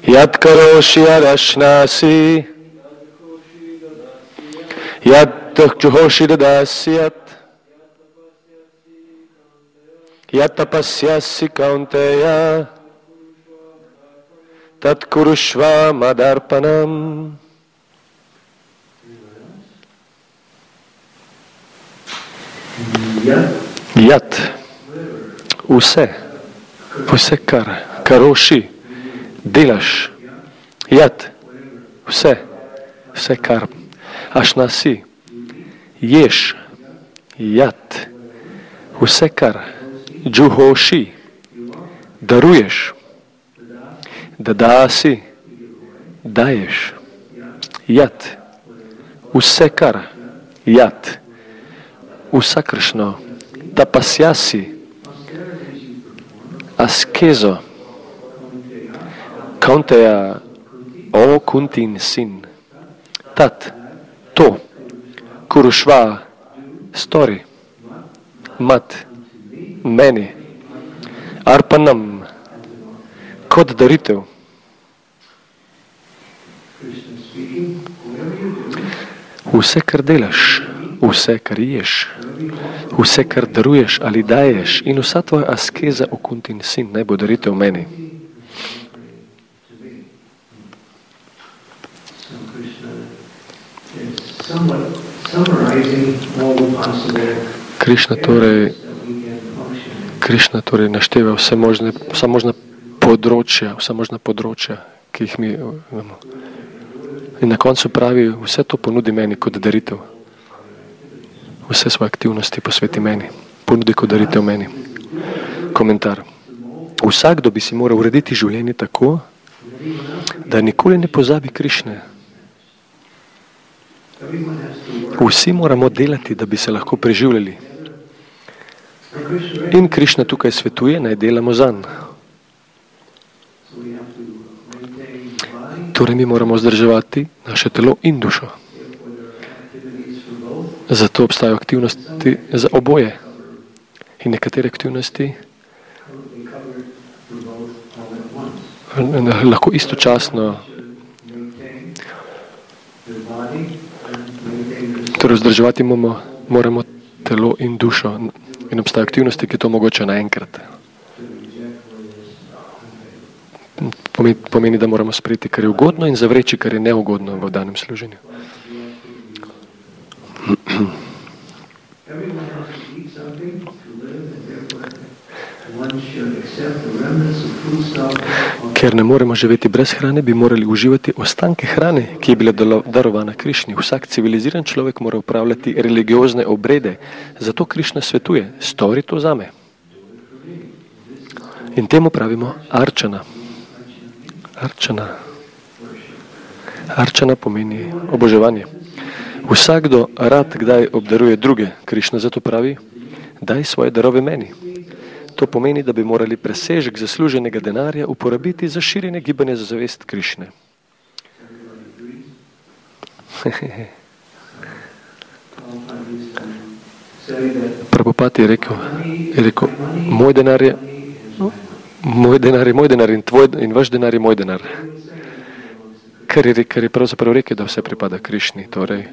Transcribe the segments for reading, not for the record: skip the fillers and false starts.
Yad karoshi yad ashnasi, yad juhoshi dadasyat, yad tapasyasi kaunteya, tat kurushva madarpanam. Yad, vse karoši, delaš, jad, vse kar, ašnasi, ješ, jad, vse kar, džuhoši, daruješ, dadasi, daješ, jad, vse kar, jad, vsakršno, tapasyasi, askezo, kaunteja, o Kuntin sin, tat, to, kurušva, stori, mat, meni, arpanam, kot daritev. Vse, kar delaš, vse, kar ješ, vse, kar daruješ ali daješ in vsa tvoja askeza, o Kuntin sin, naj bo daritev meni. Krišna torej našteva vsa možna področja, ki jih mi imamo. In na koncu pravi, vse to ponudi meni kot daritev. Vse svoje aktivnosti posveti meni. Ponudi kot daritev meni. Komentar. Vsakdo bi si moral urediti življenje tako, da nikoli ne pozabi Krišne. Vsi moramo delati, da bi se lahko preživljali. In Krišna tukaj svetuje, naj delamo zanj. Torej mi moramo vzdrževati naše telo in dušo. Zato obstajajo aktivnosti za oboje. In nekatere aktivnosti lahko istočasno torej vzdrževati moramo telo in dušo. In obstajajo aktivnosti, ki to omogočajo naenkrat. Pomeni, da moramo sprejeti, kar je ugodno in zavreči, kar je neugodno v danem služenju. Ker ne moremo živeti brez hrane, bi morali uživati ostanke hrane, ki je bila darovana Krišni. Vsak civiliziran človek mora upravljati religiozne obrede. Zato Krišna svetuje, stori to zame. In temu pravimo arčana. Arčana pomeni oboževanje. Vsakdo rad kdaj obdaruje druge. Krišna zato pravi, daj svoje darove meni. To pomeni, da bi morali presežek zasluženega denarja uporabiti za širjenje gibanja za zavest Krišne. Prabhupada je rekel, moj denar je moj denar in vaš denar je moj denar. Ker je pravzaprav rekel, da vse pripada Krišni. Torej,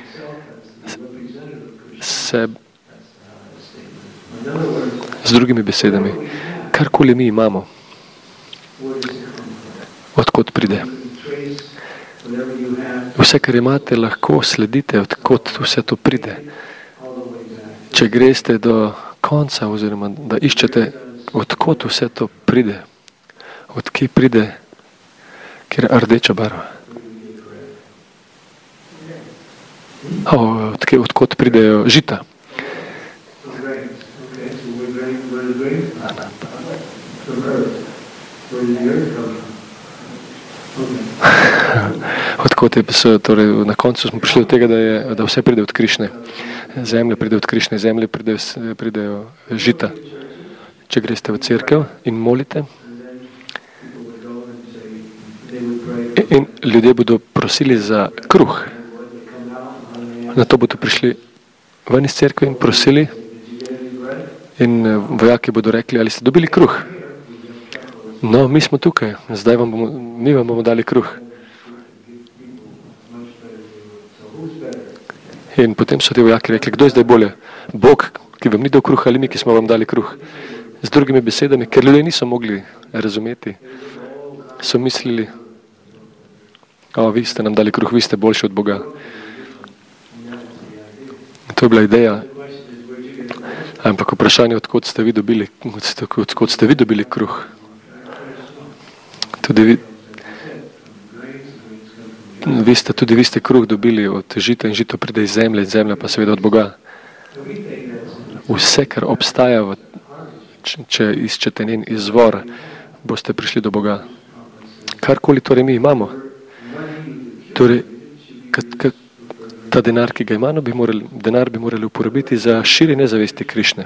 z drugimi besedami, karkoli mi imamo, odkot pride. Vse, kar imate, lahko sledite, odkot vse to pride. Če greste do konca, oziroma da iščete, odkot vse to pride, odkje pride, kjer je rdeča barva. Odkot pridejo žita. Odkot je, torej, na koncu smo prišli do tega, da vse pride od Krišne. Zemlja pride od Krišne, zemlje pridejo žita. Če greste v cerkev in molite, in ljudje bodo prosili za kruh. Na to bodo prišli ven iz cerkve in prosili, in vojaki bodo rekli, ali ste dobili kruh. No, mi smo tukaj, zdaj mi vam bomo dali kruh. In potem so ti vojaki rekli, kdo je zdaj bolje? Bog, ki vam ni dal kruh, ali mi, ki smo vam dali kruh? Z drugimi besedami, ker ljudje niso mogli razumeti, so mislili, vi ste nam dali kruh, vi ste boljši od Boga. To je bila ideja. Ampak vprašanje, odkot ste vi dobili kruh? Tudi vi ste kruh dobili od žita in žito pride iz zemlje in zemlja pa seveda od Boga. Vse, kar obstaja, če iščete njen izvor, boste prišli do Boga. Karkoli torej mi imamo, torej ta denar, ki ga imamo, denar bi morali uporabiti za širjenje zavesti Krišne.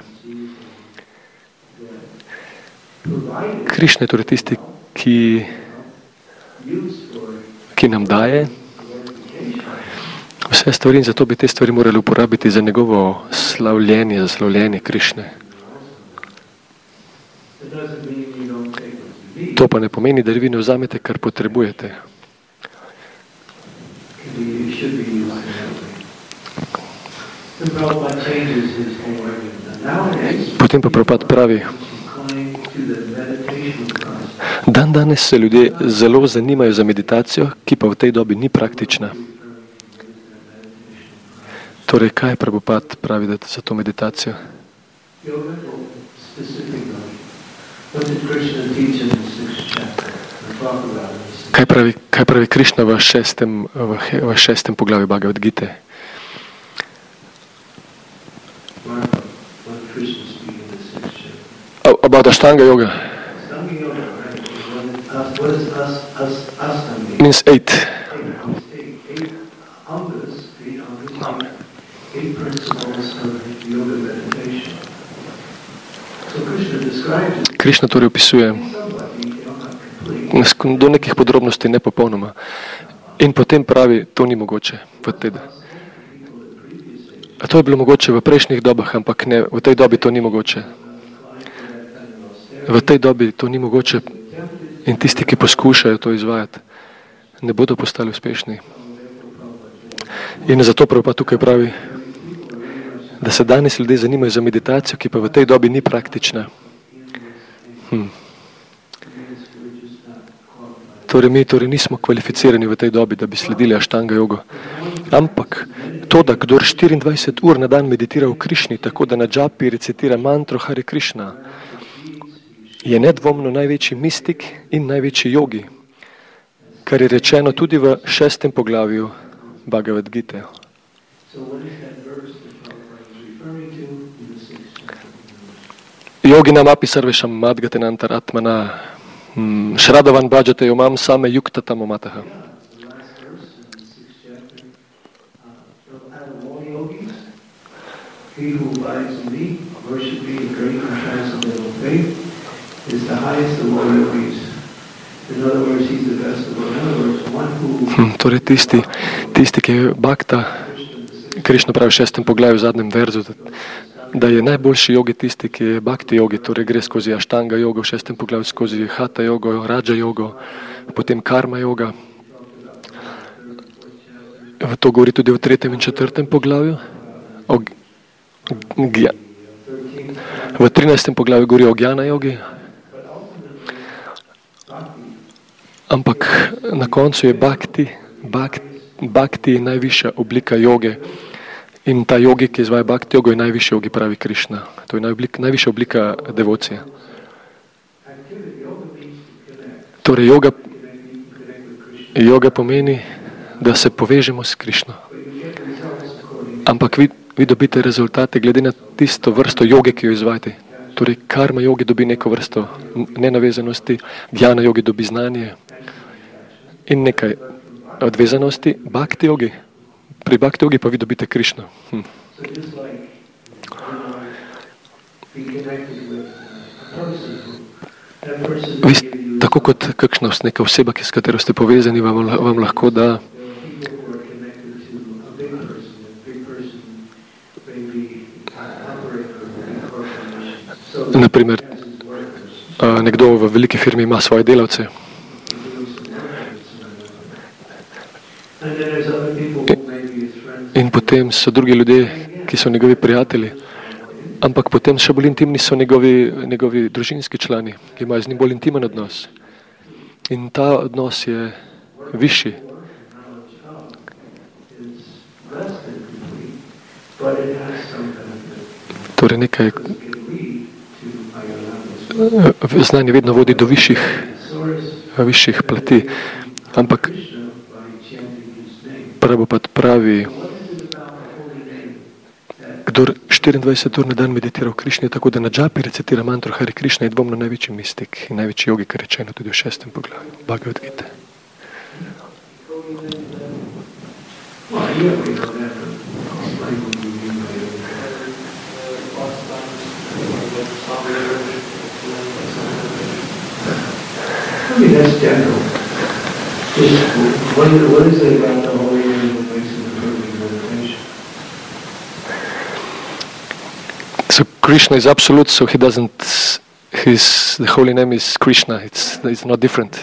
Krišna je torej tisti, ki nam daje vse stvari in zato bi te stvari morali uporabiti za njegovo slavljenje, za slavljenje Krišne. To pa ne pomeni, da vi ne vzamete, kar potrebujete. Potem pa Prabhupada pravi, danes se ljudje zelo zanimajo za meditacijo, ki pa v tej dobi ni praktična. Torej, kaj Prabhupada pravi za to meditacijo? Kaj pravi Krišna v šestem poglavju Bhagavad Gite? About Ashtanga yoga. Means 8. Krišna torej opisuje do nekih podrobnosti nepopolnoma. In potem pravi, to ni mogoče v tej dobi. To je bilo mogoče v prejšnjih dobah, ampak ne, v tej dobi to ni mogoče. V tej dobi to ni mogoče in tisti, ki poskušajo to izvajati, ne bodo postali uspešni. In zato pa tukaj pravi, da se danes ljudje zanimajo za meditacijo, ki pa v tej dobi ni praktična. Torej mi nismo kvalificirani v tej dobi, da bi sledili Ashtanga jogo. Ampak to, da kdor 24 ur na dan meditira v Krišni, tako da na džapi recitira mantro Hare Krišna, je nedvomno največji mistik in največji jogi, kar je rečeno tudi v 6. poglavju Bhagavad Gite. Yoginam api sarvesham madgatenantar atmana Shradovan bhajate yomam same yuktatam omataha. He who abides in me, worship me in great and transcendental faith, is the highest of all yogis. In other words, he's the best of all. In other words, one who... Torej tisti, ki je bhakta, Krišna pravi v 6. poglavju v zadnjem verzu, da je najboljši jogi tisti, ki je bhakti jogi, torej gre skozi Ashtanga jogo, v 6. poglavju skozi Hatha jogo, Raja jogo, potem Karma joga. To govori tudi v 3. in 4. poglavju. V 13. poglavju govori o Gjana jogi, ampak na koncu je bhakti je najvišja oblika joge in ta jogi, ki izvaja bhakti jogo, je najvišji jogi, pravi Krišna. To je najvišja oblika devocije. Torej joga pomeni, da se povežemo s Krišno. Ampak vi dobite rezultate glede na tisto vrsto joge, ki jo izvajate. Torej, karma jogi dobi neko vrsto nenavezanosti, Gjana jogi dobi znanje in nekaj odvezanosti, bhakti jogi. Pri bhakti jogi pa vi dobite Krišno. Tako kot kakšna neka oseba, s katero ste povezani, vam lahko da naprimer nekdo v veliki firmi ima svoje delavce. In potem so drugi ljudje, ki so njegovi prijatelji. Ampak potem še bolj intimni so njegovi družinski člani, ki imajo z njim bolj intimen odnos. In ta odnos je višji. Torej nekaj, znanje vedno vodi do višjih plati. Ampak Prabhupada pravi, kdor 24 ur na dan meditira v Krišni, tako da na džapi recitira mantro Hare Krišna, je dvomno največji mistik in največji jogi, kar rečeno tudi v 6. poglavju Bhagavad Gita. That's general. What is it about the holy name that makes it improving meditation? So Krishna is absolute, so he doesn't. The holy name is Krishna. It's not different.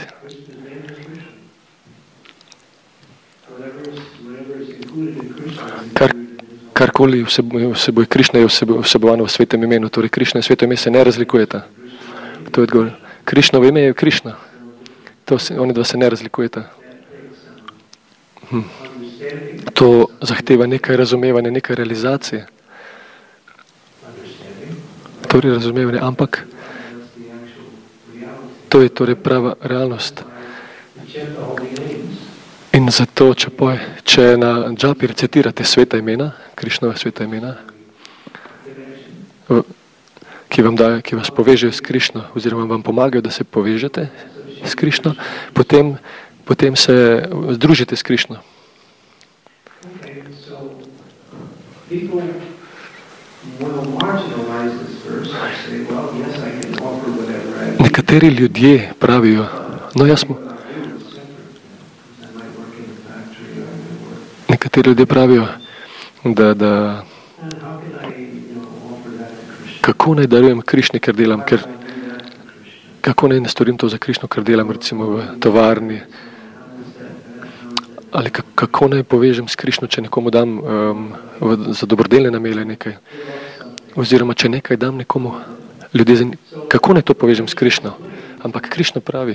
Karkoli vsebuje Krishna, je vsebovano v svetem imenu. Torej Krishna in sveto ime se ne razlikujeta. To je odgovor. Krishnovo ime je Krishna. Oni dva se ne razlikujeta. To zahteva nekaj razumevanja, nekaj realizacije. Torej razumevanje, ampak to je torej prava realnost. In zato, če na džapi recitirate sveta imena, Krishnova sveta imena, ki vas povežejo s Krishno, oziroma vam pomagajo, da se povežete s Krishno, potem se združite s Krishno. Nekateri ljudje pravijo, nekateri ljudje pravijo, da kako naj darujem Krišni, ker delam, kako naj ne storim to za Krišno, ker delam recimo v tovarni, ali kako naj povežem s Krišno, če nekomu dam za dobrodelne namene nekaj, oziroma če nekaj dam nekomu, kako naj to povežem s Krišno. Ampak Krišna pravi,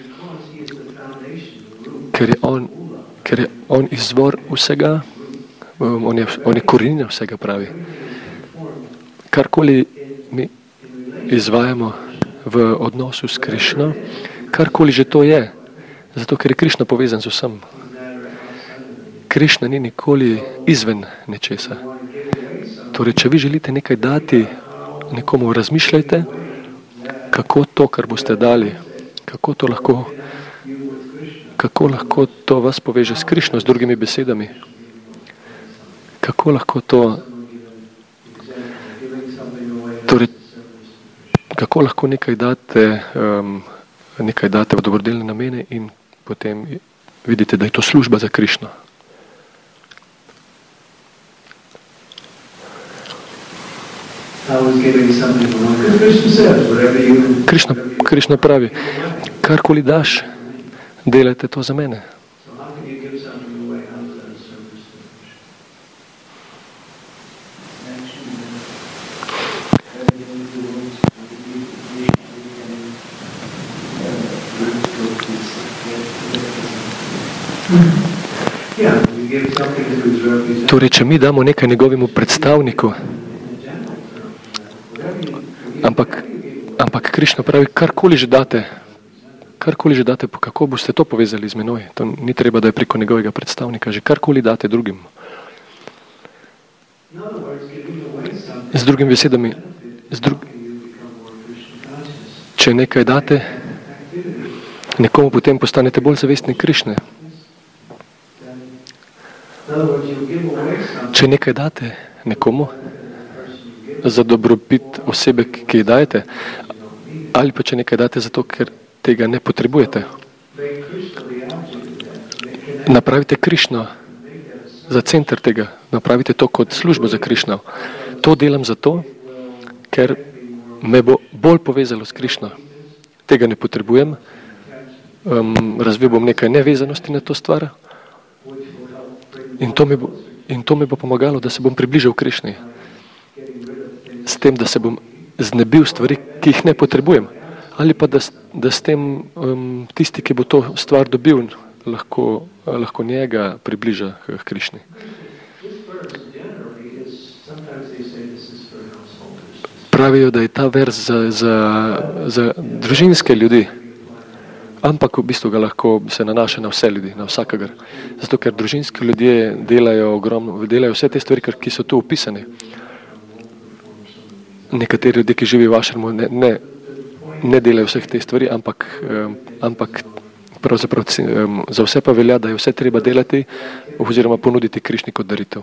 ker je on izvor vsega, on je korenina vsega, pravi. Karkoli mi izvajamo v odnosu s Krišno, karkoli že to je, zato ker je Krišna povezan z vsem. Krišna ni nikoli izven nečesa. Torej, če vi želite nekaj dati nekomu, razmišljajte, kako to, kar boste dali, kako lahko to vas poveže s Krišno, z drugimi besedami. Kako lahko to, torej, kako lahko nekaj date v dobrodelne namene in potem vidite, da je to služba za Krišno. Krišna pravi, karkoli daš, delajte to za mene. Torej, če mi damo nekaj njegovemu predstavniku, ampak Krišna pravi, karkoli že date, kako boste to povezali z menoj? To ni treba, da je preko njegovega predstavnika, že karkoli date drugim. Z drugimi besedami, če nekaj date, nekomu potem postanete bolj zavestni Krišne. Če nekaj date nekomu za dobrobit osebe, ki ji dajete, ali pa če nekaj date zato, ker tega ne potrebujete. Napravite Krišno za center tega, napravite to kot službo za Krišno. To delam zato, ker me bo bolj povezalo s Krišno. tega ne potrebujem, razvil bom nekaj nevezanosti na to stvar in to mi bo pomagalo, da se bom približal Krišni. S tem, da se bom znebil stvari, ki jih ne potrebujem. Ali pa, da s tem tisti, ki bo to stvar dobil, lahko njega približa k Krišni. Pravijo, da je ta vers za družinske ljudi, ampak v bistvu ga lahko se nanaša na vse ljudi, na vsakega. Zato, ker družinski ljudje delajo vse te stvari, ki so tu opisane. Nekateri ljudje, ki živijo v ašramu, ne delajo vseh te stvari, ampak pravzaprav za vse pa velja, da je vse treba delati oziroma ponuditi Krišni kot daritev.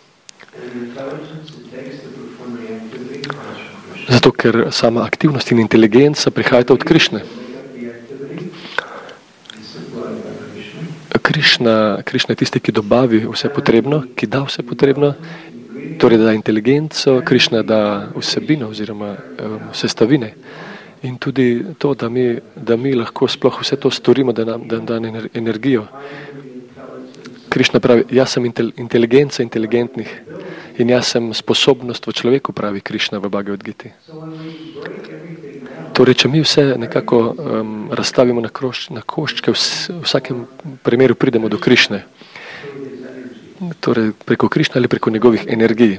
Zato, ker sama aktivnost in inteligenca prihajata od Krišne. Krišna je tisti, ki dobavi vse potrebno, ki da vse potrebno, torej da inteligenco, Krišna da vsebino oziroma sestavine. In tudi to, da mi lahko sploh vse to storimo, da nam da energijo. Krišna pravi, jaz sem inteligenca inteligentnih in jaz sem sposobnost v človeku, pravi Krišna v Bhagavad Giti. Torej, če mi vse nekako razstavimo na koščke, v vsakem primeru pridemo do Krišne. Torej, preko Krišne ali preko njegovih energij.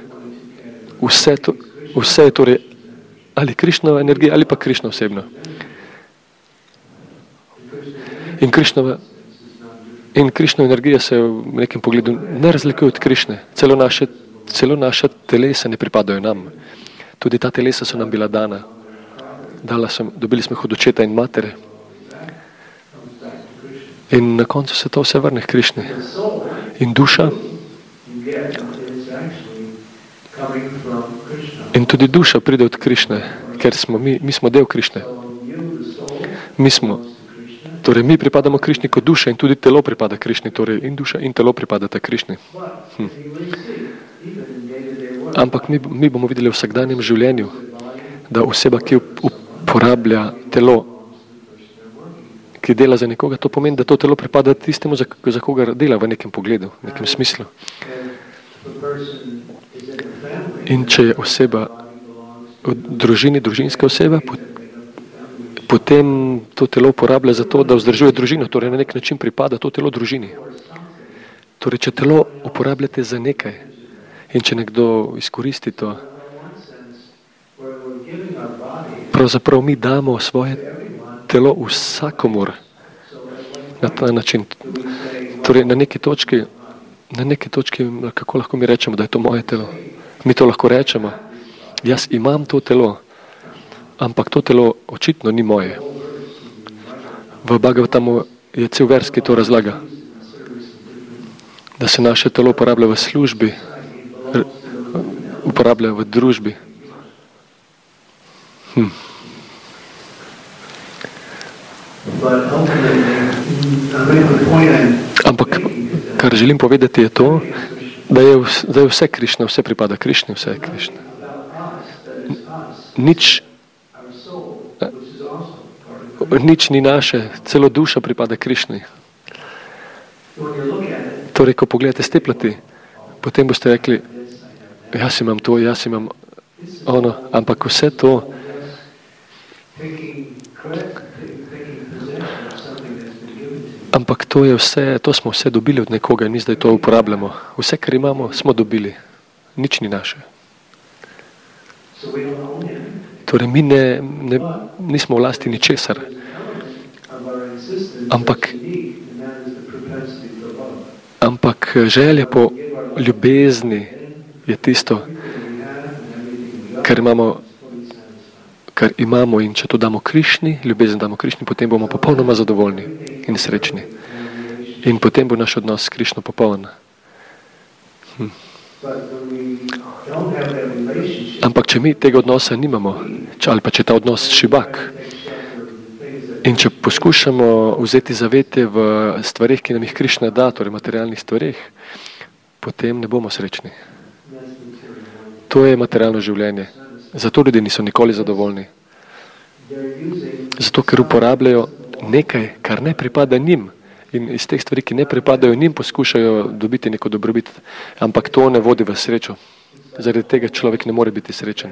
Vse je torej ali Krišnova energija, ali pa Krišna osebno. In Krišnova energija se v nekem pogledu ne razlikuje od Krišne. Celo naša telesa ne pripadajo nam. Tudi ta telesa so nam bila dana. Dobili smo jih od očeta in matere. In na koncu se to vse vrne k Krišni. In duša. In tudi duša pride od Krišne, ker mi smo del Krišne. Torej mi pripadamo Krišni kot duša in tudi telo pripada Krišni, torej in duša in telo pripadata Krišni. Ampak mi bomo videli v vsakdanjem življenju, da oseba, ki uporablja telo, ki dela za nekoga, to pomeni, da to telo pripada tistemu, za koga dela v nekem pogledu, v nekem smislu. In če je oseba v družini, družinska oseba, potem to telo uporablja za to, da vzdržuje družino, torej na nek način pripada to telo družini. Torej, če telo uporabljate za nekaj in če nekdo izkoristi to, pravzaprav mi damo svoje telo vsakomur na ta način. Torej, na neki točki, kako lahko mi rečemo, da je to moje telo? Mi to lahko rečemo, jaz imam to telo, ampak to telo očitno ni moje. V Bhagavatamu je cel vers, ki to razlaga. Da se naše telo uporablja v službi, uporablja v družbi. Ampak, kar želim povedati, je to, da je vse Krišna, vse pripada Krišni, vse je Krišna. Nič ni naše, celo duša pripada Krišni. Torej, ko pogledate s te plati, potem boste rekli, jaz imam to, jaz imam ono, ampak vse to to je vse, to smo vse dobili od nekoga in mi zdaj to uporabljamo. Vse, kar imamo, smo dobili. Nič ni naše. Torej, mi nismo v lasti ničesar. Ampak želja po ljubezni je tisto, kar imamo in če to damo Krišni, ljubezen damo Krišni, potem bomo popolnoma zadovoljni in srečni. In potem bo naš odnos s Krišno popoln. Ampak če mi tega odnosa nimamo, ali pa če ta odnos šibak, in če poskušamo vzeti zavete v stvarih, ki nam jih Krišna da, torej materialnih stvarih, potem ne bomo srečni. To je materialno življenje. Zato ljudje niso nikoli zadovoljni. Zato, ker uporabljajo nekaj, kar ne pripada njim. In iz teh stvari, ki ne pripadajo njim, poskušajo dobiti neko dobrobit. Ampak to ne vodi v srečo. Zaradi tega človek ne more biti srečen.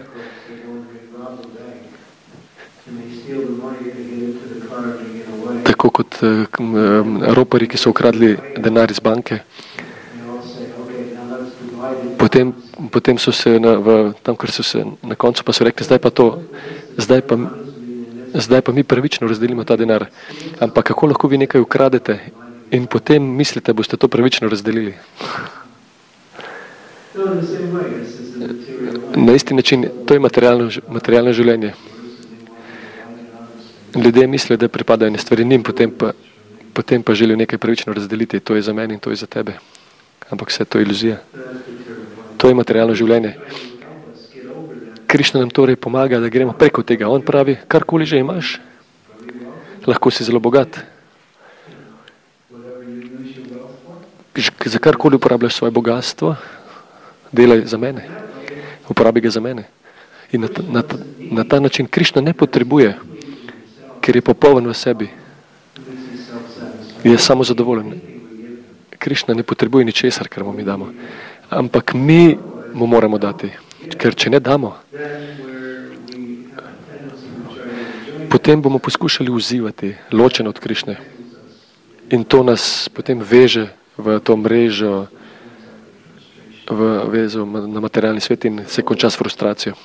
Tako kot roparji, ki so ukradli denar iz banke. Potem so se tam, kjer so se na koncu pa so rekli, zdaj pa mi pravično razdelimo ta denar. Ampak kako lahko vi nekaj ukradete in potem mislite, boste to pravično razdelili? Na isti način, to je materialno življenje. Ljudje mislijo, da pripadajo ene stvari njim, potem pa želijo nekaj pravično razdeliti. To je za mene in to je za tebe. Ampak vse to je iluzija. To je materialno življenje. Krišna nam torej pomaga, da gremo preko tega. On pravi, karkoli že imaš, lahko si zelo bogat. Za karkoli uporabljaš svoje bogatstvo, delaj za mene. Uporabi ga za mene. In na ta način Krišna ne potrebuje, ker je popoln v sebi. Je samo zadovoljen. Krišna ne potrebuje ničesar, kar mu mi damo. Ampak mi mu moramo dati. Ker če ne damo, potem bomo poskušali uživati ločeno od Krišne. In to nas potem veže v to mrežo, v vezo na materialni svet in se konča s frustracijo.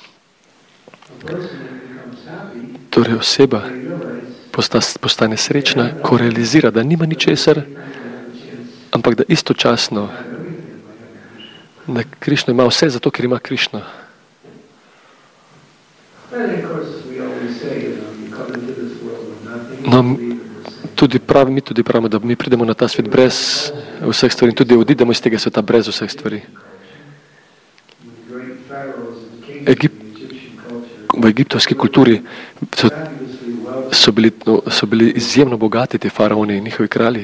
Torej oseba postane srečna, ko realizira, da nima ničesar, ampak da istočasno da Krišna ima vse zato, ker ima Krišna. No, mi tudi pravimo, da mi pridemo na ta svet brez vseh stvari in tudi odidemo iz tega sveta brez vseh stvari. V egiptovski kulturi so bili izjemno bogati ti faraoni in njihovi kralji.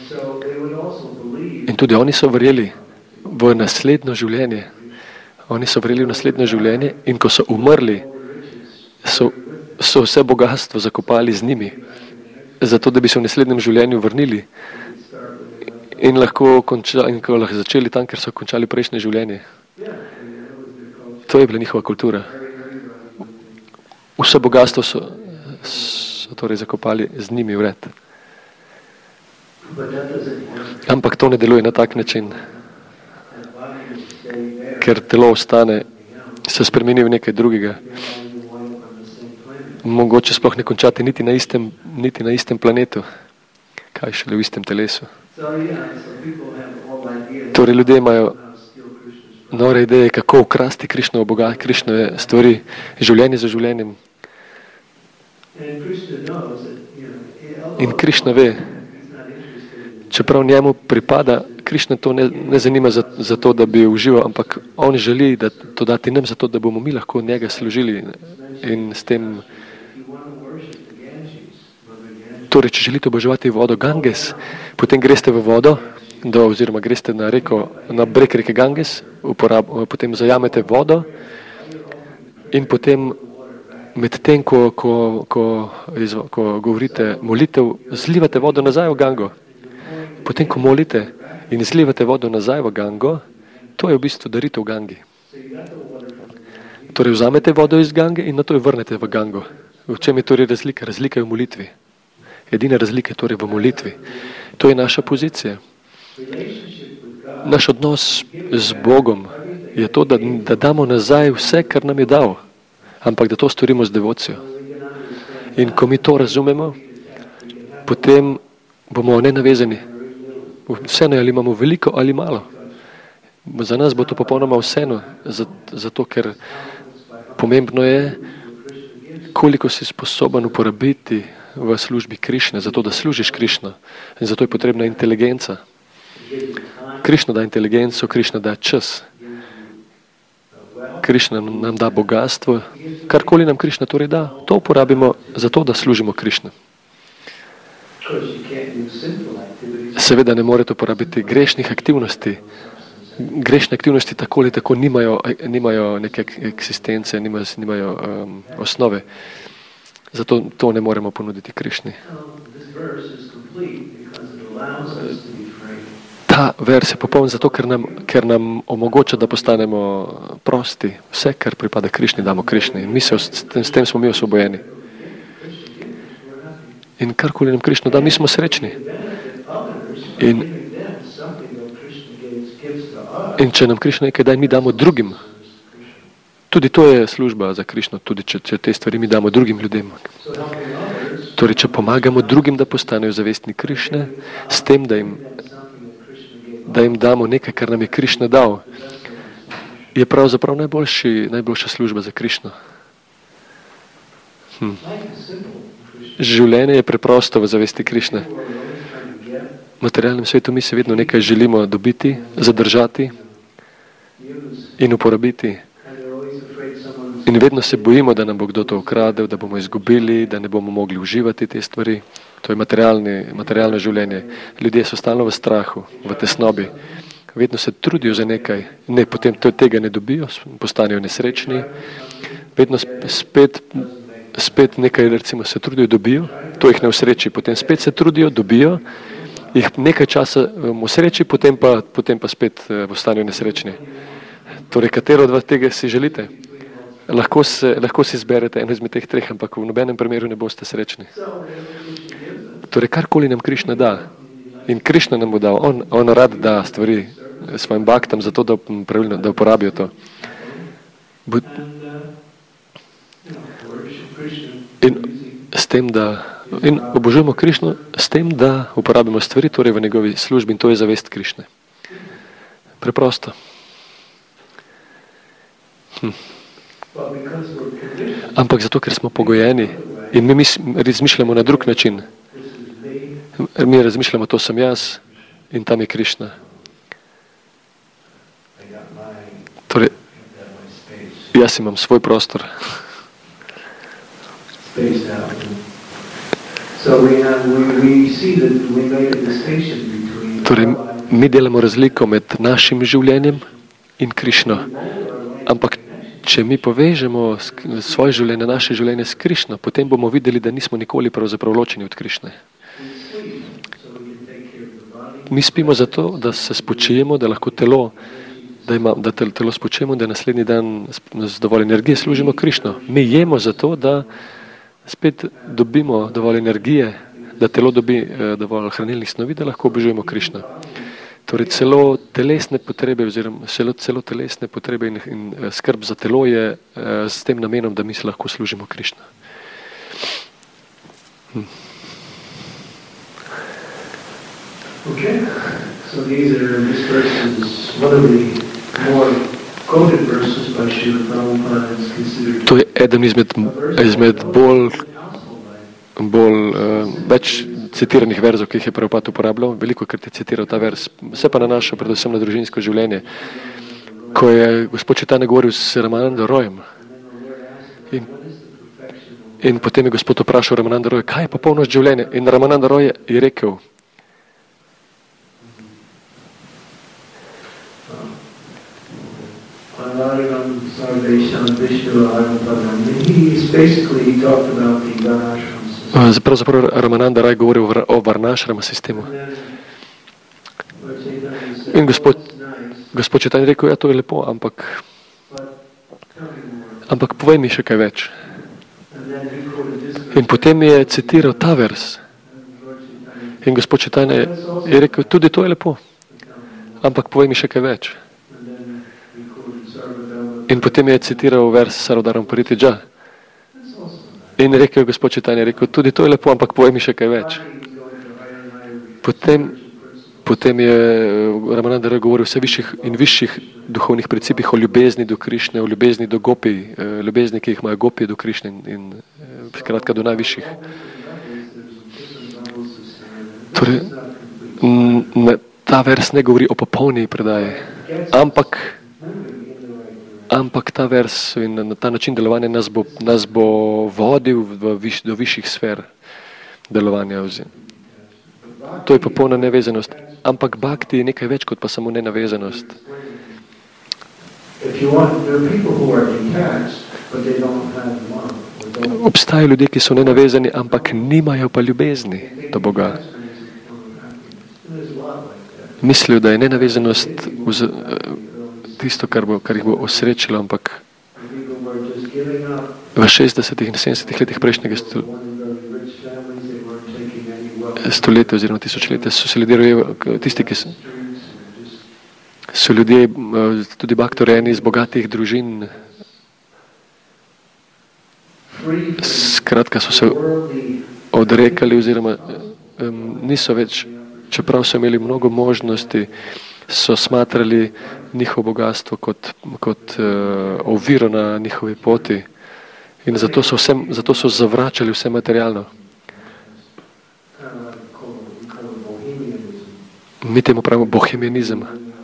In tudi oni so verjeli v naslednjo življenje. Oni so verjeli v naslednjo življenje in ko so umrli, so vse bogatstvo zakopali z njimi, zato da bi se v naslednjem življenju vrnili in lahko začeli tam, ker so končali prejšnje življenje. To je bila njihova kultura. Vse bogatstvo so torej zakopali z njimi vred. Ampak to ne deluje na tak način, ker telo ostane, se spremeni v nekaj drugega. Mogoče sploh ne končati niti na istem planetu, kaj šele v istem telesu. Torej ljudje imajo nore ideje, kako ukrasti Krišnovo bogatstvo, Krišnove stvari, življenje za življenjem. In Krišna ve, čeprav njemu pripada, Krišna to ne zanima za to, da bi užival, ampak on želi da to dati nam zato, da bomo mi lahko njega služili in s tem. Torej, če želite oboževati vodo Ganges, potem greste v vodo, oziroma greste na breg reke Ganges, potem zajamete vodo in potem medtem, ko govorite molitev, zlivate vodo nazaj v Gango. Potem, ko molite in zlivate vodo nazaj v Gango, to je v bistvu daritev Gangi. Torej, vzamete vodo iz Gange in nato jo vrnete v Gango. V čem je torej razlika? Razlika je v molitvi. Edina razlika je torej v molitvi. To je naša pozicija. Naš odnos z Bogom je to, da damo nazaj vse, kar nam je dal, ampak da to storimo z devocijo. In ko mi to razumemo, potem bomo nenavezani. Vseeno, ali imamo veliko ali malo. Za nas bo to popolnoma vseeno, zato ker pomembno je, koliko si sposoben uporabiti v službi Krišne, zato da služiš Krišno. In zato je potrebna inteligenca. Krišna da inteligenco, Krišna da čas. Krišna nam da bogatstvo. Karkoli nam Krišna torej da, to uporabimo zato, da služimo Krišno. Seveda ne morete uporabiti grešnih aktivnosti. Grešne aktivnosti tako ali tako nimajo neke eksistence, nimajo osnove. Zato to ne moremo ponuditi Krišni. Ta vers je popoln zato, ker nam omogoča, da postanemo prosti. Vse, kar pripada Krišni, damo Krišni. S tem smo mi osvobojeni. In karkoli nam Krišna da, mi smo srečni. In če nam Krišna nekaj da, mi damo drugim. Tudi to je služba za Krišno, tudi če te stvari mi damo drugim ljudem. Torej, če pomagamo drugim, da postanejo zavestni Krišne, s tem, da jim damo nekaj, kar nam je Krišna dal, je pravzaprav najboljša služba za Krišno. Življenje je preprosto v zavesti Krišne. V materialnem svetu mi se vedno nekaj želimo dobiti, zadržati in uporabiti. In vedno se bojimo, da nam bo kdo to ukradel, da bomo izgubili, da ne bomo mogli uživati te stvari. To je materialno življenje. Ljudje so stalno v strahu, v tesnobi. Vedno se trudijo za nekaj. Ne, potem tega ne dobijo, postanejo nesrečni. Vedno spet nekaj, recimo, se trudijo, dobijo. To jih ne usreči. Potem spet se trudijo, dobijo. Jih nekaj časa usreči, potem pa spet postanejo nesrečni. Torej, katero od tega si želite? Lahko si izberete eno izmed teh treh, ampak v nobenem primeru ne boste srečni. Torej, karkoli nam Krišna da, in Krišna nam bo dal, on rad da stvari svojim bhaktam, zato da uporabijo to. In obožujemo Krišno s tem, da uporabimo stvari, torej v njegovi službi, in to je zavest Krišne. Preprosto. Ampak zato, ker smo pogojeni in mi razmišljamo na drug način. Mi razmišljamo, to sem jaz in tam je Krišna. Torej, jaz imam svoj prostor. Torej, mi delamo razliko med našim življenjem in Krišno. Ampak če mi povežemo svoje življenje, naše življenje s Krišno, potem bomo videli, da nismo nikoli pravzaprav ločeni od Krišne. Mi spimo zato, da se spočijemo, da lahko telo spočijemo, da naslednji dan z dovolj energije služimo Krišno. Mi jemo zato, da spet dobimo dovolj energije, da telo dobi dovolj hranilnih snovi, da lahko obožujemo Krišno. Torej, celo telesne potrebe in skrb za telo je s tem namenom, da mi se lahko služimo Krišno. Okay, so these verses, one of the more quoted verses by Srila Prabhupada is considered. To je eden izmed več citiranih verzov, ki jih je Prabhupada uporabljal. Veliko krat je citiral ta vers. Se pa nanaša predvsem na družinsko življenje. Ko je gospod Chaitanya govoril s Ramananda Royem in potem je gospod vprašal Ramananda Roya, kaj je popolnost življenja? In Ramananda Roy je rekel, pravzaprav Ramananda Raj govoril o Varnašrama sistemu. In gospod Chaitanya rekel, ja, to je lepo, ampak povej mi še kaj več. In potem je citiral ta vers. In gospod Chaitanya je rekel, tudi to je lepo, ampak povej mi še kaj več. In potem je citiral vers Sarvadaram Paritidža. In rekel je gospod Chaitanya, tudi to je lepo, ampak povej mi še kaj več. Potem je Ramananda Roy govoril o vse višjih in višjih duhovnih principih, o ljubezni do Krišne, o ljubezni do gopi, ljubezni, ki jih imajo gopi do Krišne in skratka do najvišjih. Torej, ta vers ne govori o popolni predaji, ampak ta vers in na ta način delovanja nas bo vodil do višjih sfer delovanja. To je popolna nevezanost. Ampak bhakti je nekaj več kot pa samo nenavezanost. Obstajajo ljudje, ki so nenavezani, ampak nimajo pa ljubezni do Boga. Mislijo, da je nenavezanost tisto, kar jih bo osrečilo, ampak v 60. in 70. letih prejšnjega stoletja oziroma tisočletja so se ljudje, tisti, ki so ljudje tudi baktorjeni iz bogatih družin, skratka so se odrekali oziroma niso več, čeprav so imeli mnogo možnosti, so smatrali njihovo bogatstvo kot oviro na njihovi poti in zato so zavračali vse materialno. Mi temu pravimo bohemianizem.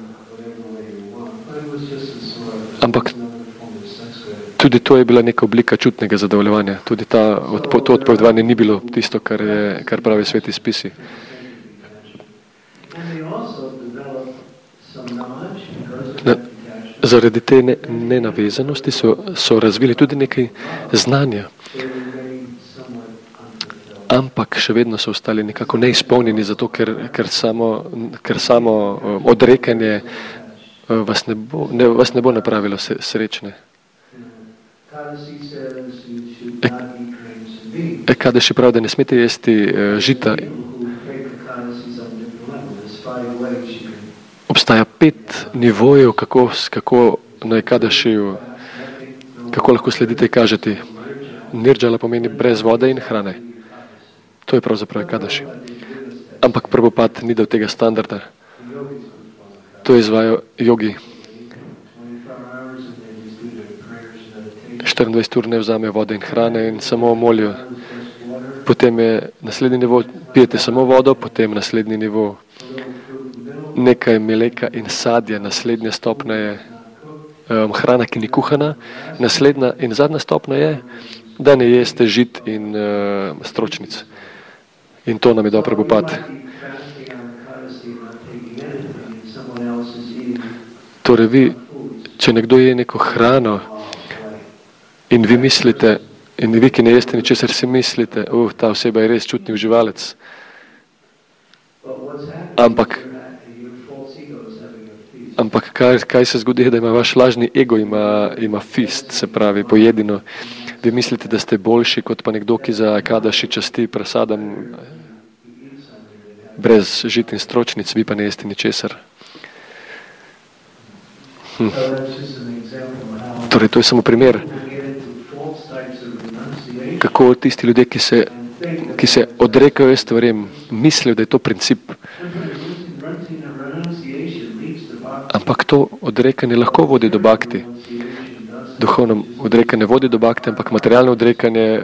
Ampak tudi to je bila neka oblika čutnega zadovoljevanja. Tudi to odpovedovanje ni bilo tisto, kar pravi sveti spisi. Zaradi te nenavezanosti so razvili tudi nekaj znanja. Ampak še vedno so ostali nekako neizpolnjeni, zato ker samo odrekanje vas ne bo napravilo srečne. Kadeši pravi, da ne smete jesti žita. Obstaja 5 nivojev, kako naj Kadešiju, kako lahko sledite in kažete. Nirdžala pomeni brez vode in hrane. To je pravzaprav Kadeši. Ampak Prabhupada ni dal tega standarda. To izvajajo jogi. 24 ur ne vzamejo vode in hrane in samo molijo. Potem je naslednji nivo, pijete samo vodo, potem naslednji nivo nekaj mleka in sadja, naslednja stopnja je hrana, ki ni kuhana, naslednja in zadnja stopnja je, da ne jeste žit in stročnic. In to nam je dal Prabhupada. Torej vi, če nekdo je neko hrano in vi mislite, in vi, ki ne jeste ničesar, si mislite, ta oseba je res čutni uživalec. Ampak kaj se zgodi, da ima vaš lažni ego, ima fist, se pravi, pojedino. Vi mislite, da ste boljši kot pa nekdo, ki za Kadaši časti prasadam brez žit in stročnic, vi pa ne jeste ničesar. Torej, to je samo primer, kako tisti ljudje, ki se odrekajo stvarem, mislijo, da je to princip. Ampak to odrekanje lahko vodi do bhakti. Duhovno odrekanje vodi do bhakti, ampak materialno odrekanje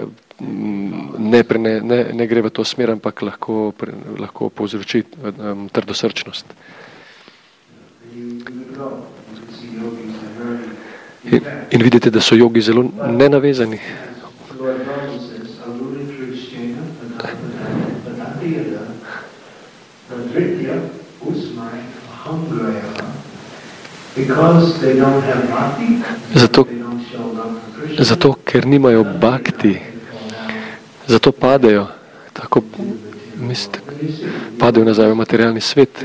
ne gre v to smer, ampak lahko povzroči trdosrčnost. In vidite, da so jogi zelo nenavezani. Zato, ker nimajo bhakti, zato padejo, tako padejo nazaj v materialni svet.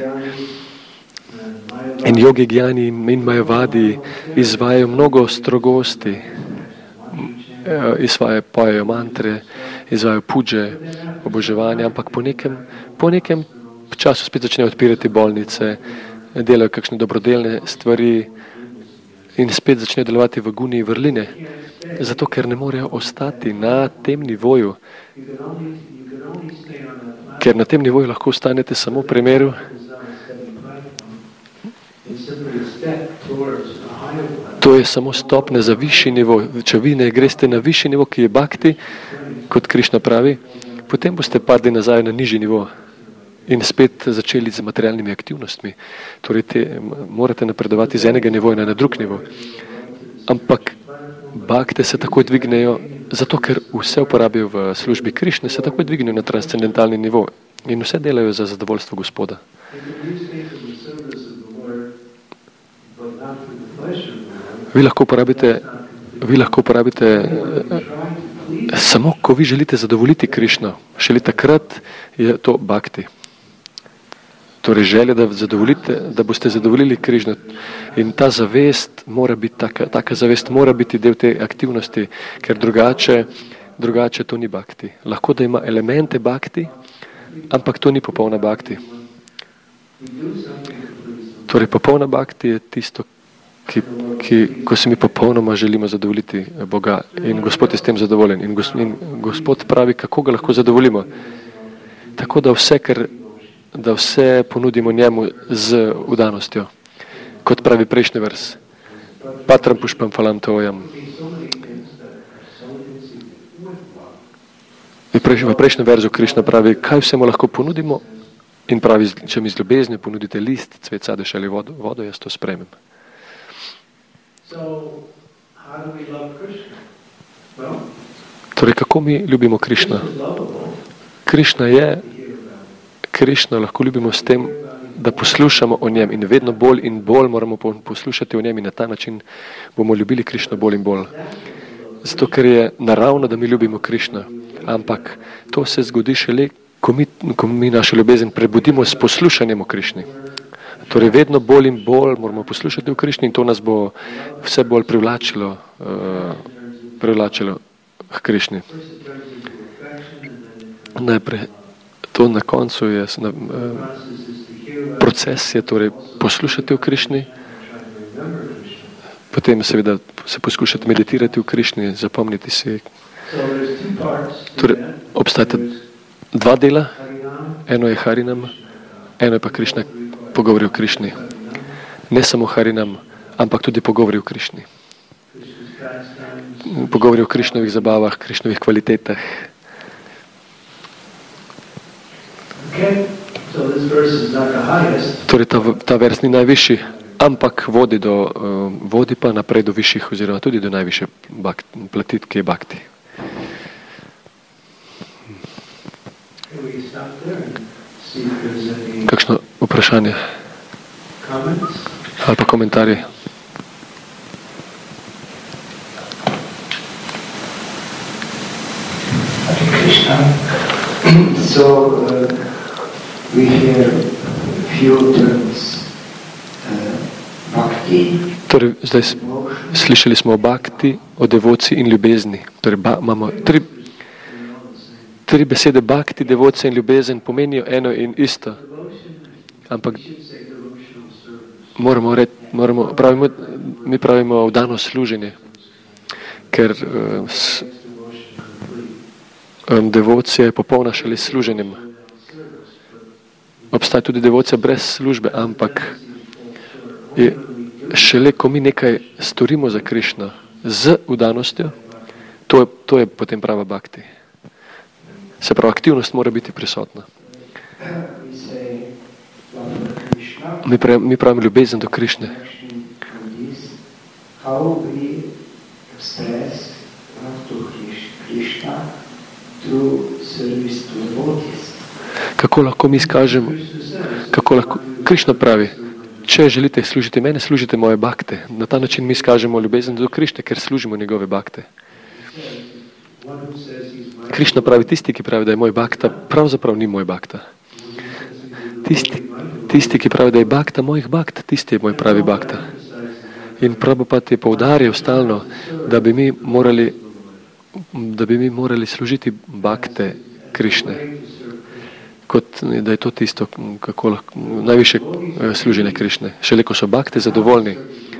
In jogi, gyani in majavadi izvajajo mnogo strogosti, pojejo mantre, izvajajo puđe, oboževanja, ampak po nekem času spet začnejo odpirati bolnice, delajo kakšne dobrodelne stvari in spet začnejo delovati v guni in vrline, zato ker ne morejo ostati na tem nivoju. Ker na tem nivoju lahko ostanete samo v primeru, to je samo stopnja za višji nivo. Če vi ne greste na višji nivo, ki je bhakti, kot Krišna pravi, potem boste padli nazaj na nižji nivo in spet začeli z materialnimi aktivnostmi. Torej, morate napredovati z enega nivoja na drug nivo. Ampak bhakte se takoj dvignejo, zato ker vse uporabijo v službi Krišne, se takoj dvignejo na transcendentalni nivo in vse delajo za zadovoljstvo Gospoda. Vi lahko uporabite Samo, ko vi želite zadovoljiti Krišno, šele takrat je to bhakti. Torej želja, da boste zadovoljili Krišno. In ta zavest mora biti, taka zavest mora biti del te aktivnosti, ker drugače to ni bhakti. Lahko da ima elemente bhakti, ampak to ni popolna bhakti. Torej popolna bhakti je tisto, ko se mi popolnoma želimo zadovoljiti Boga in Gospod je s tem zadovoljen. In Gospod pravi, kako ga lahko zadovoljimo. Tako da vse ponudimo njemu z vdanostjo. Kot pravi prejšnji vers. Patram pušpam falam tojam. V prejšnjem verzu Krišna pravi, kaj vse mu lahko ponudimo in pravi, če mi z ljubeznijo ponudite list, cvet, sadež ali vodo, jaz to sprejmem. Torej, kako mi ljubimo Krišna? Krišna lahko ljubimo s tem, da poslušamo o njem in vedno bolj in bolj moramo poslušati o njem in na ta način bomo ljubili Krišno bolj in bolj. Zato, ker je naravno, da mi ljubimo Krišna. Ampak to se zgodi šele, ko mi našo ljubezen prebudimo s poslušanjem o Krišni. Torej, vedno bolj in bolj moramo poslušati o Krišni in to nas bo vse bolj privlačilo k Krišni. Najprej, to na koncu je proces je torej poslušati o Krišni, potem seveda se poskušati meditirati v Krišni, zapomniti si. Torej, obstajata dva dela, eno je Harinam, eno je pa Krišna, pogovori o Krišni. Ne samo Harinam, ampak tudi pogovori o Krišni. Pogovori o Krišnovih zabavah, Krišnovih kvalitetah. Torej, ta vers ni najvišji, ampak vodi pa naprej do višjih oziroma tudi do najvišje platit, ki je bhakti. Kakšno vprašanje? Ali pa komentarji? So we hear few terms bhakti. Torej, zdaj slišali smo o bhakti, o devociji in ljubezni. Torej, imamo tri besede bhakti, devocija in ljubezen pomenijo eno in isto. Ampak mi pravimo vdano služenje, ker devocija je popolna šele s služenjem. Obstaja tudi devocija brez službe, ampak šele, ko mi nekaj storimo za Krišno z vdanostjo, to je potem prava bhakti. Se pravi, aktivnost mora biti prisotna. Mi pravimo ljubezen do Krišne. Kako lahko mi izkažemo, Krišna pravi, če želite služiti mene, služite moje bhakte. Na ta način mi izkažemo ljubezen do Krišne, ker služimo njegove bhakte. Krišna pravi, tisti, ki pravi, da je moj bhakta, pravzaprav ni moj bhakta. Tisti, ki pravi, da je bhakta mojih bhakt, tisti je moj pravi bhakta. In Prabhupada je poudarjal stalno, da bi mi morali služiti bhakte Krišne. Kot da je to tisto, kako lahko najviše služenje Krišne. Šele ko so bhakte zadovoljni.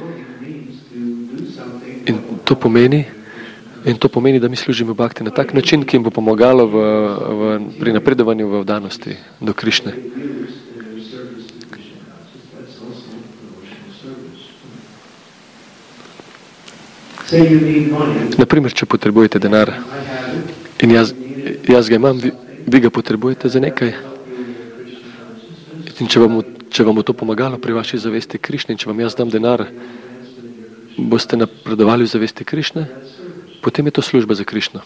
In to pomeni, da mi služimo bhakte na tak način, ki jim bo pomagalo pri napredovanju v vdanosti do Krišne. Naprimer, če potrebujete denar in jaz ga imam, vi ga potrebujete za nekaj. In če vam bo to pomagalo pri vaši zavesti Krišne in če vam jaz dam denar, boste napredovali v zavesti Krišne, potem je to služba za Krišno.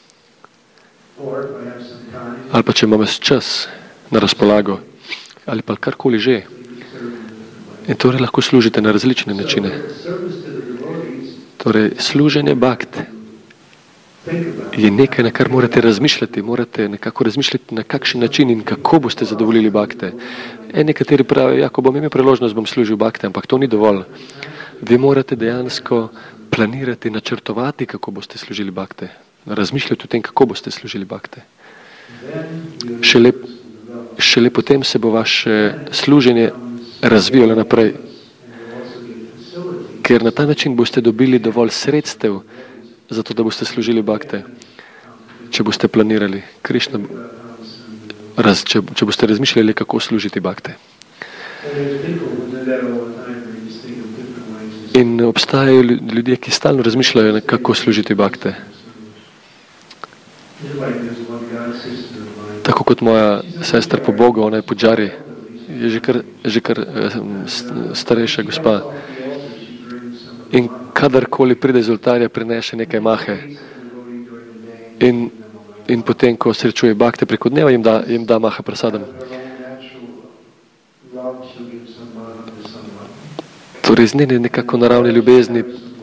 Ali pa če imam čas na razpolago, ali pa karkoli že. In torej lahko služite na različne načine. Torej, služenje bhakt je nekaj, na kar morate razmišljati. Morate nekako razmišljati, na kakšen način in kako boste zadovoljili bakte. Nekateri pravijo, ja, ko bom imel priložnost, bom služil bakte, ampak to ni dovolj. Vi morate dejansko planirati, načrtovati, kako boste služili bakte. Razmišljati o tem, kako boste služili bakte. Šele potem se bo vaše služenje razvijalo naprej. Ker na ta način boste dobili dovolj sredstev, zato da boste služili bakte. Če boste planirali, Krišna, če boste razmišljali, kako služiti bakte. In obstajajo ljudje, ki stalno razmišljajo, kako služiti bakte. Tako kot moja sestra po Bogu, ona je Pudžari, je že kar starejša gospa. In kadarkoli pride z oltarja, prinese nekaj mahe. In potem, ko srečuje bakte preko dneva, jim da maha prasadam. Torej, z njene nekako naravne ljubezni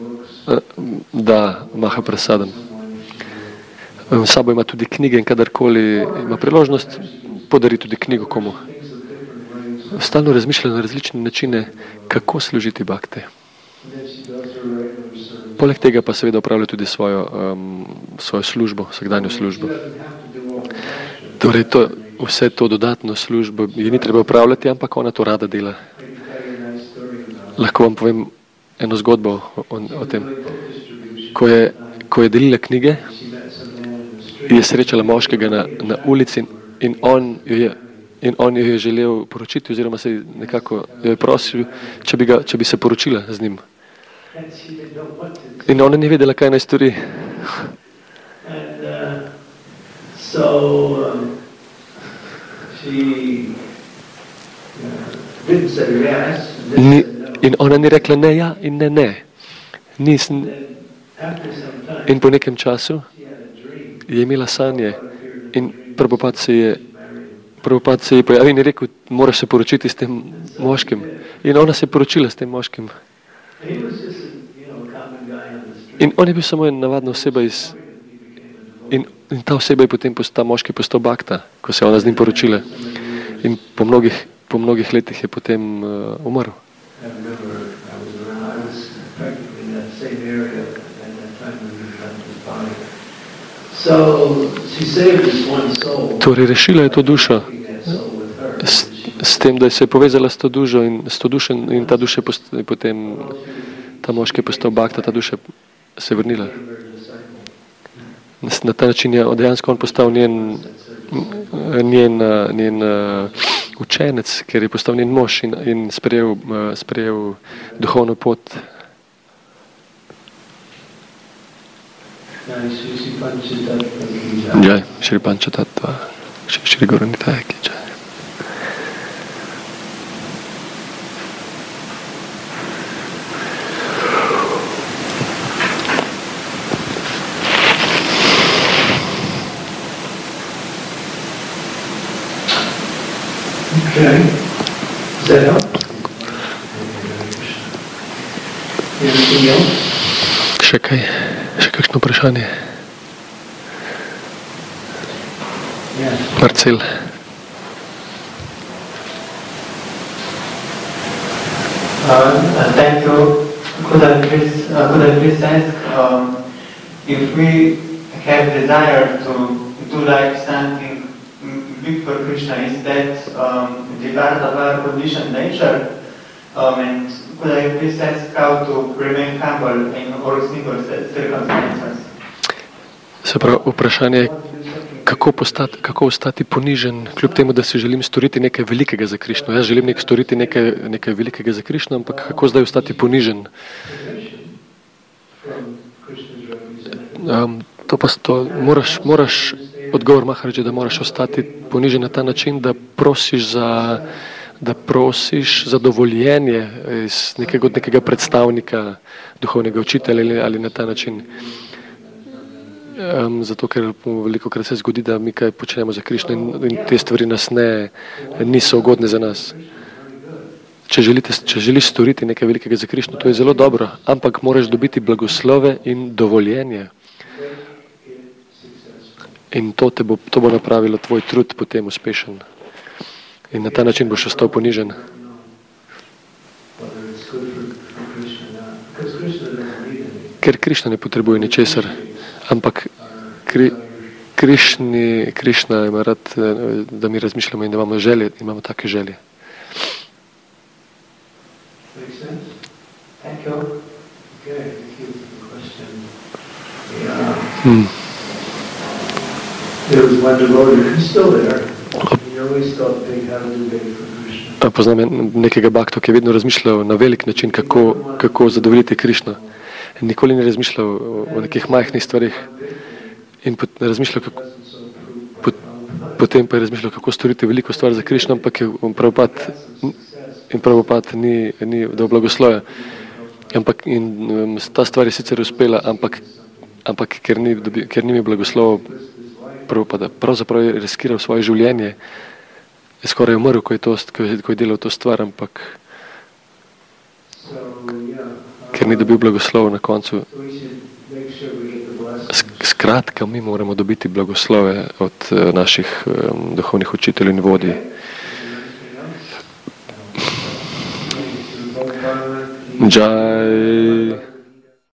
da maha prasadam. S sabo ima tudi knjige in kadarkoli ima priložnost, podari tudi knjigo komu. Stalno razmišlja na različne načine, kako služiti bakte. Poleg tega pa seveda upravlja tudi svojo službo, vsakdanjo službo. Torej, vse to dodatno službo je ni treba upravljati, ampak ona to rada dela. Lahko vam povem eno zgodbo o tem. Ko je delila knjige, je srečala moškega na ulici in on jo je želel poročiti, oziroma se nekako jo je prosil, če bi se poročila z njim. In ona ni vedela, kaj naj stori. In ona ni rekla ne ja in ne. In po nekem času je imela sanje in Prabhupada se je pojavil in je rekel, moraš se poročiti s tem moškim. In ona se je poročila s tem moškim. In on je bil samo ena navadna oseba in ta oseba je potem ta moški postal bakta, ko se je ona z njim poročila. In po mnogih letih je potem umrl. Torej, rešila je to dušo s tem, da se je povezala s to dušo in ta duša je potem, ta moški je postal bakta, ta duša se je vrnila. Na ta način je dejansko on postal njen učenec, ker je postal njen mož in sprejel duhovno pot. Jai, Shri Panchatattva, Shri Guru Nitai ki jai. Okay. Does that help? Anything else? Še kakšno vprašanje? Marcel. Thank you. Could I please ask if we have desire to do like something big for Krishna, is that the part of our conditioned nature? And could I please ask how to remain humble in all single circumstances? Se pravi, vprašanje je, kako ostati ponižen, kljub temu, da si želim storiti nekaj velikega za Krišno. Jaz želim storiti nekaj velikega za Krišno, ampak kako zdaj ostati ponižen? Odgovor Maharaja, da moraš ostati ponižen na ta način, da prosiš za dovoljenje iz nekega predstavnika, duhovnega učitelja ali na ta način. Zato, ker velikokrat se zgodi, da mi kaj počnemo za Krišno in te stvari niso ugodne za nas. Če želiš storiti nekaj velikega za Krišno, to je zelo dobro, ampak moraš dobiti blagoslove in dovoljenje In to bo napravilo tvoj trud potem uspešen. In na ta način boš ostal ponižen. Ker Krišna ne potrebuje ničesar, ampak Krišna ima rad, da mi razmišljamo in da imamo želje, imamo take želje. Thank you. Okay, thank you for the question. Yeah. There was one devotee who's still there. He always thought they had to do big for Krishna. Poznam nekega bhakta, ki je vedno razmišljal na velik način, kako zadovoljiti Krišno. Nikoli ni razmišljal o nekih majhnih stvarih. In potem pa je razmišljal, kako storiti veliko stvar za Krišno, ampak je Prabhupada ni dal blagoslovja. In ta stvar je sicer uspela, ampak ker ni mi blagoslovil Prabhupada, pravzaprav je riskiral svoje življenje, je skoraj umrl, ko je delal to stvar, ampak ker ni dobil blagoslov na koncu. Skratka, mi moramo dobiti blagoslove od naših duhovnih učiteljev in vodij. Jai